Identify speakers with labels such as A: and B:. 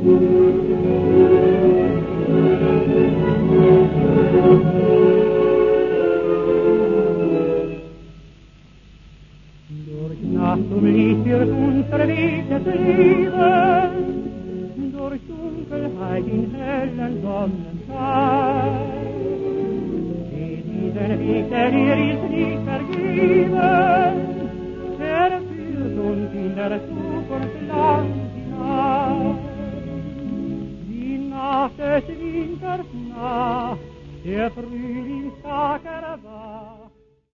A: Durch Nacht Licht wird unser Weg getrieben, durch Dunkelheit in hellen Sonnenschein. Diesen Weg, der dir ist nicht vergeben, der führt uns in der Zukunft Land hinein. Die Nacht des Winters Nacht, der Frühlingstag erwacht.